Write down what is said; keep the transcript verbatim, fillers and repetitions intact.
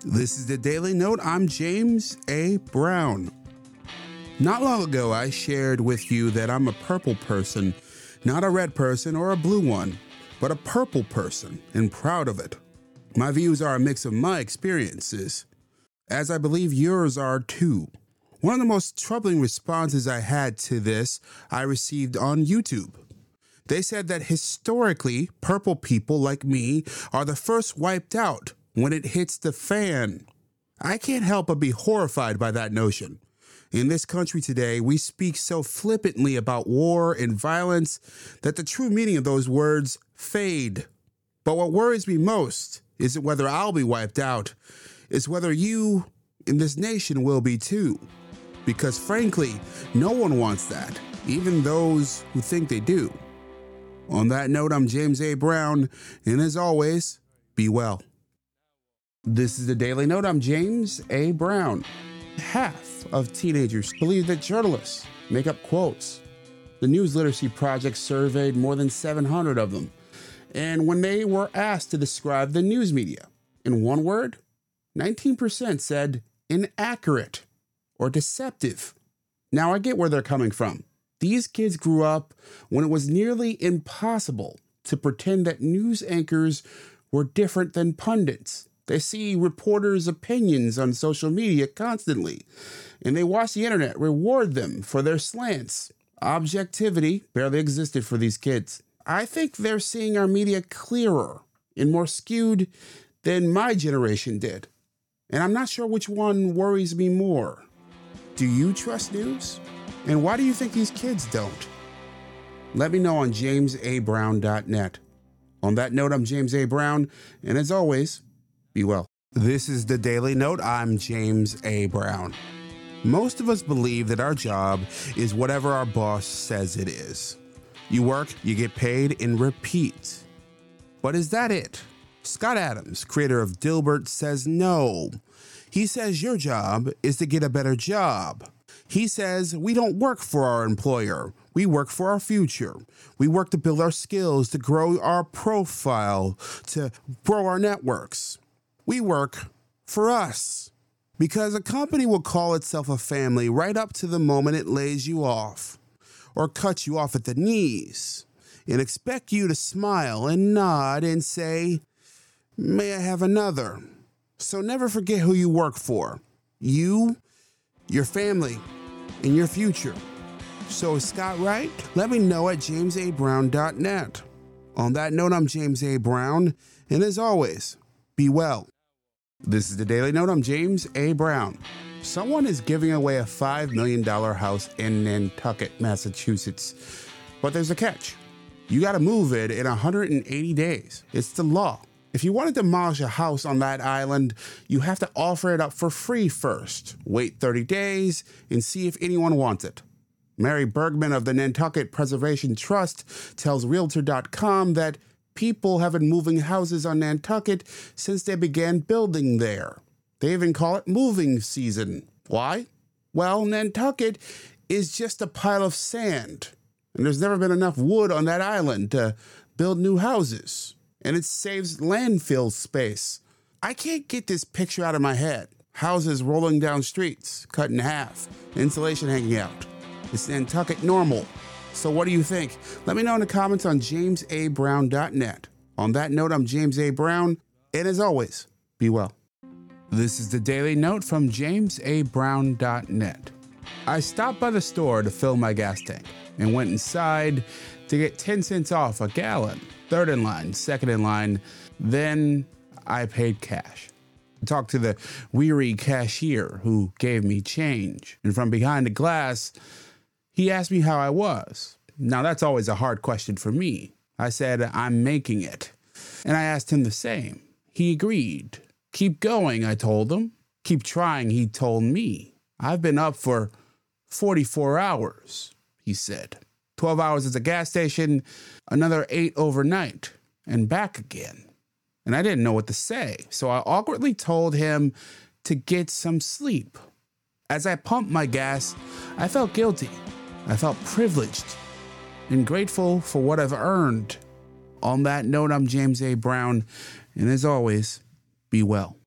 This is the Daily Note. I'm James A. Brown. Not long ago, I shared with you that I'm a purple person, not a red person or a blue one, but a purple person, and proud of it. My views are a mix of my experiences, as I believe yours are too. One of the most troubling responses I had to this, I received on YouTube. They said that historically, purple people like me are the first wiped out when it hits the fan. I can't help but be horrified by that notion. In this country today, we speak so flippantly about war and violence that the true meaning of those words fade. But what worries me most isn't whether I'll be wiped out, it's whether you in this nation will be too. Because frankly, no one wants that, even those who think they do. On that note, I'm James A. Brown, and as always, be well. This is the Daily Note. I'm James A. Brown. Half of teenagers believe that journalists make up quotes. The News Literacy Project surveyed more than seven hundred of them. And when they were asked to describe the news media in one word, nineteen percent said inaccurate or deceptive. Now I get where they're coming from. These kids grew up when it was nearly impossible to pretend that news anchors were different than pundits. They see reporters' opinions on social media constantly, and they watch the internet reward them for their slants. Objectivity barely existed for these kids. I think they're seeing our media clearer and more skewed than my generation did. And I'm not sure which one worries me more. Do you trust news? And why do you think these kids don't? Let me know on james a brown dot net. On that note, I'm James A. Brown, and as always, be well. This is the Daily Note. I'm James A. Brown. Most of us believe that our job is whatever our boss says it is. You work, you get paid, and repeat. But is that it? Scott Adams, creator of Dilbert, says no. He says your job is to get a better job. He says we don't work for our employer. We work for our future. We work to build our skills, to grow our profile, to grow our networks. We work for us. Because a company will call itself a family right up to the moment it lays you off or cuts you off at the knees and expect you to smile and nod and say, "May I have another?" So never forget who you work for. You, your family, and your future. So is Scott right? Let me know at james a brown dot net. On that note, I'm James A. Brown, and as always, be well. This is the Daily Note. I'm James A. Brown. Someone is giving away a five million dollars house in Nantucket, Massachusetts. But there's a catch. You got to move it in one hundred eighty days. It's the law. If you want to demolish a house on that island, you have to offer it up for free first. Wait thirty days and see if anyone wants it. Mary Bergman of the Nantucket Preservation Trust tells Realtor dot com that people have been moving houses on Nantucket since they began building there. They even call it moving season. Why? Well, Nantucket is just a pile of sand, and there's never been enough wood on that island to build new houses. And it saves landfill space. I can't get this picture out of my head. Houses rolling down streets, cut in half, insulation hanging out. It's Nantucket normal. So what do you think? Let me know in the comments on james a brown dot net. On that note, I'm James A. Brown, and as always, be well. This is the Daily Note from james a brown dot net. I stopped by the store to fill my gas tank and went inside to get ten cents off a gallon. Third in line, second in line, then I paid cash. I talked to the weary cashier who gave me change. And from behind the glass, he asked me how I was. Now that's always a hard question for me. I said, I'm making it. And I asked him the same. He agreed. Keep going, I told him. Keep trying, he told me. I've been up for forty-four hours, he said. twelve hours at the gas station, another eight overnight, and back again. And I didn't know what to say, so I awkwardly told him to get some sleep. As I pumped my gas, I felt guilty. I felt privileged and grateful for what I've earned. On that note, I'm James A. Brown, and as always, be well.